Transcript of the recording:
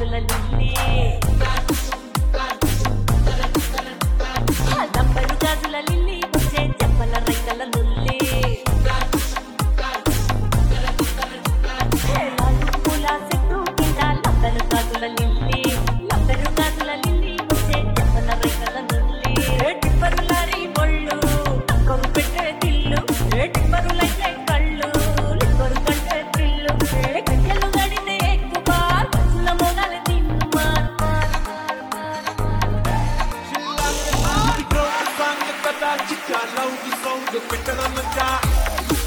గాజుల లిల్లీ లంబరు గాజుల లిల్లీ వచ్చే చెప్పల రైకల నుల్లి పూల చెట్టు కింద లంబరు గాజుల లిల్లీ లంబరు గాజుల లిల్లీ వచ్చే చెప్పల రైకల నుల్లి టిప్పరు లారీ బొళ్ళు కొరు పెట్టే దిల్లు టిప్పరులైతే కళ్ళు లిప్పరు కంటే పిల్లు గంటలు గడితే ఎక్కువ బస్సుల మొగలు తిన్నుమా Chica, loud the song, the better on the top.